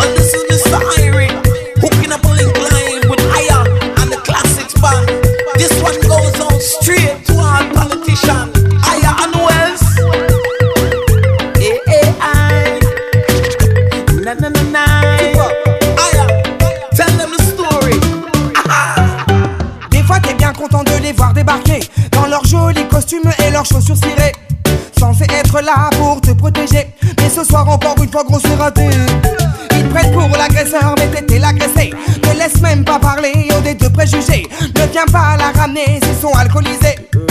Well, this is the siren, hooking up a link line with Aya and the Classics band. This one goes on straight to our politician, Aya and Wells. Na na na na. Aya, tell them the story. Des fois t'es bien content de les voir débarquer dans leurs jolis costumes et leurs chaussures cirées, censés être là pour te protéger. Mais ce soir encore une fois gros c'est raté. Ils te prennent pour l'agresseur mais t'étais l'agressé. Ne laisse même pas parler aux des deux préjugés. Ne viens pas la ramener s'ils sont alcoolisés.